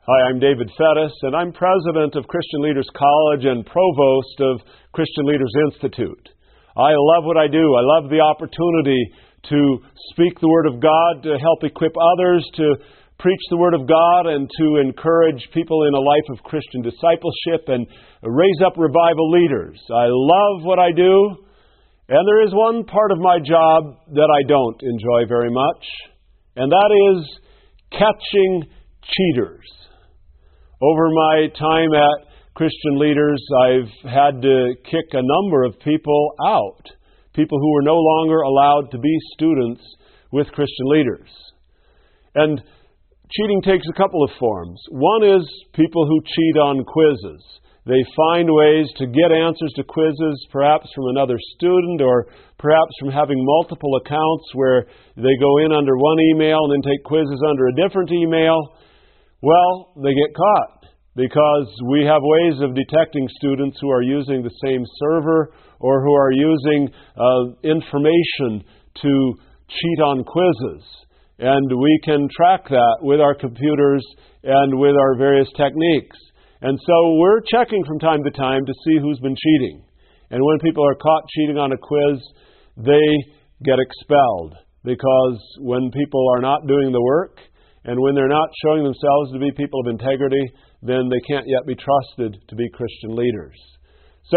Hi, I'm David Fettis, and I'm president of Christian Leaders College and provost of Christian Leaders Institute. I love what I do. I love the opportunity to speak the Word of God, to help equip others, to preach the Word of God, and to encourage people in a life of Christian discipleship and raise up revival leaders. I love what I do, and there is one part of my job that I don't enjoy very much, and that is catching cheaters. Over my time at Christian Leaders, I've had to kick a number of people out, people who were no longer allowed to be students with Christian Leaders. And cheating takes a couple of forms. One is people who cheat on quizzes. They find ways to get answers to quizzes, perhaps from another student or perhaps from having multiple accounts where they go in under one email and then take quizzes under a different email. Well, they get caught because we have ways of detecting students who are using the same server or who are using information to cheat on quizzes. And we can track that with our computers and with our various techniques. And so we're checking from time to time to see who's been cheating. And when people are caught cheating on a quiz, they get expelled. Because when people are not doing the work, and when they're not showing themselves to be people of integrity, then they can't yet be trusted to be Christian leaders. So,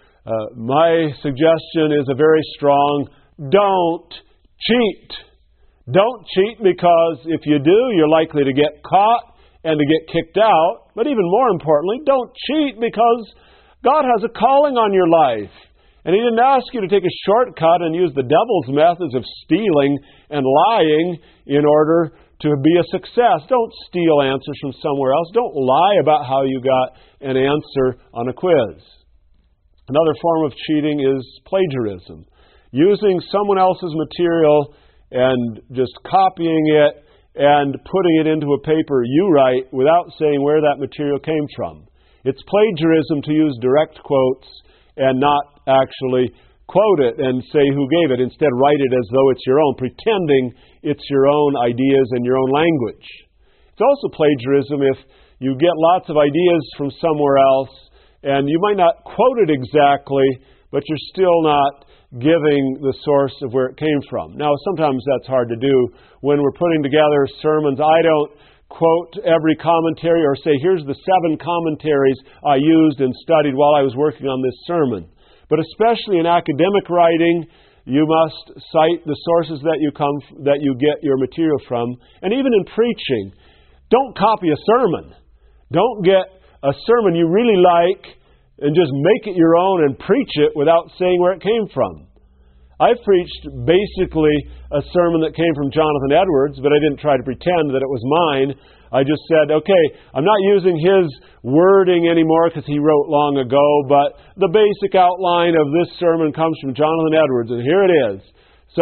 my suggestion is a very strong, don't cheat. Don't cheat, because if you do, you're likely to get caught and to get kicked out. But even more importantly, don't cheat because God has a calling on your life. And He didn't ask you to take a shortcut and use the devil's methods of stealing and lying in order to be a success. Don't steal answers from somewhere else. Don't lie about how you got an answer on a quiz. Another form of cheating is plagiarism. Using someone else's material and just copying it and putting it into a paper you write without saying where that material came from. It's plagiarism to use direct quotes and not actually quote it and say who gave it. Instead, write it as though it's your own, pretending it's your own ideas and your own language. It's also plagiarism if you get lots of ideas from somewhere else and you might not quote it exactly, but you're still not giving the source of where it came from. Now, sometimes that's hard to do. When we're putting together sermons, I don't quote every commentary or say, here's the 7 commentaries I used and studied while I was working on this sermon. But especially in academic writing, you must cite the sources that you get your material from. And even in preaching, don't copy a sermon. Don't get a sermon you really like and just make it your own and preach it without saying where it came from. I've preached basically a sermon that came from Jonathan Edwards, but I didn't try to pretend that it was mine. I just said, okay, I'm not using his wording anymore because he wrote long ago, but the basic outline of this sermon comes from Jonathan Edwards, and here it is. So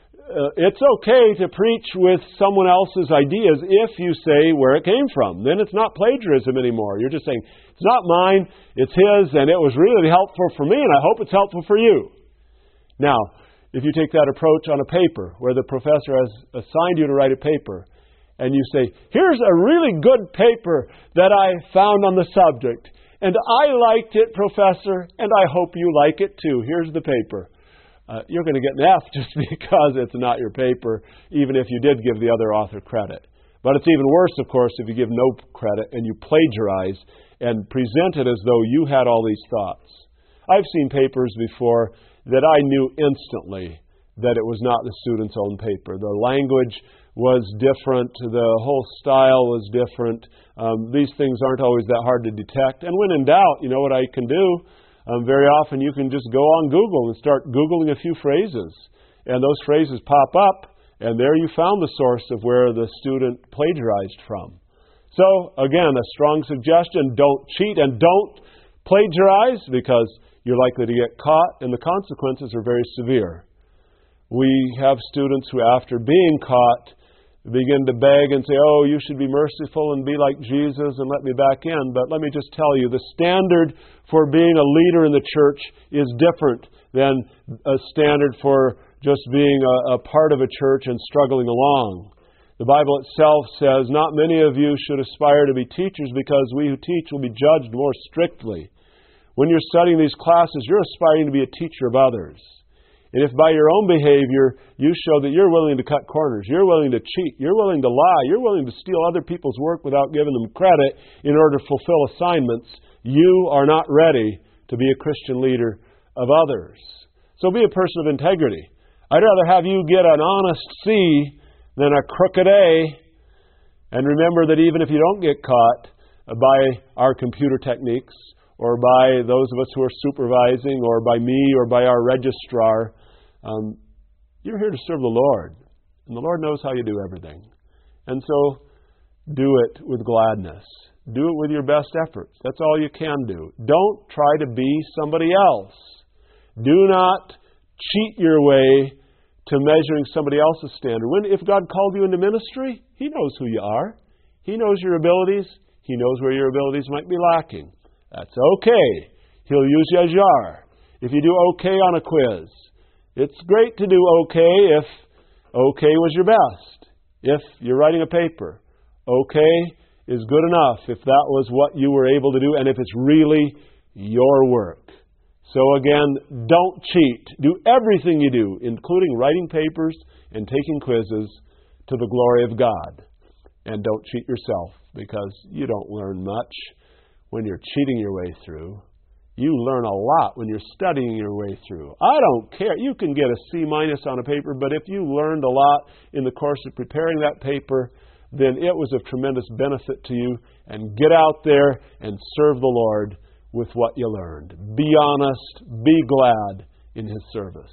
it's okay to preach with someone else's ideas if you say where it came from. Then it's not plagiarism anymore. You're just saying, it's not mine, it's his, and it was really helpful for me, and I hope it's helpful for you. Now, if you take that approach on a paper where the professor has assigned you to write a paper, and you say, here's a really good paper that I found on the subject, and I liked it, professor, and I hope you like it too. Here's the paper. You're going to get an F just because it's not your paper, even if you did give the other author credit. But it's even worse, of course, if you give no credit and you plagiarize and present it as though you had all these thoughts. I've seen papers before that I knew instantly that it was not the student's own paper. The language was different. The whole style was different. These things aren't always that hard to detect. And when in doubt, you know what I can do? Very often you can just go on Google and start Googling a few phrases. And those phrases pop up, and there you found the source of where the student plagiarized from. So, again, a strong suggestion, don't cheat and don't plagiarize because you're likely to get caught, and the consequences are very severe. We have students who, after being caught, begin to beg and say, oh, you should be merciful and be like Jesus and let me back in. But let me just tell you, the standard for being a leader in the church is different than a standard for just being a part of a church and struggling along. The Bible itself says, "Not many of you should aspire to be teachers, because we who teach will be judged more strictly." When you're studying these classes, you're aspiring to be a teacher of others. And if by your own behavior you show that you're willing to cut corners, you're willing to cheat, you're willing to lie, you're willing to steal other people's work without giving them credit in order to fulfill assignments, you are not ready to be a Christian leader of others. So be a person of integrity. I'd rather have you get an honest C than a crooked A. And remember that even if you don't get caught by our computer techniques, or by those of us who are supervising, or by me, or by our registrar, you're here to serve the Lord. And the Lord knows how you do everything. And so do it with gladness. Do it with your best efforts. That's all you can do. Don't try to be somebody else. Do not cheat your way to measuring somebody else's standard. If God called you into ministry, He knows who you are. He knows your abilities. He knows where your abilities might be lacking. That's okay. He'll use you as you are. If you do okay on a quiz, it's great to do okay if okay was your best. If you're writing a paper, okay is good enough if that was what you were able to do and if it's really your work. So again, don't cheat. Do everything you do, including writing papers and taking quizzes, to the glory of God. And don't cheat yourself, because you don't learn much when you're cheating your way through. You learn a lot when you're studying your way through. I don't care. You can get a C- on a paper, but if you learned a lot in the course of preparing that paper, then it was of tremendous benefit to you. And get out there and serve the Lord with what you learned. Be honest. Be glad in His service.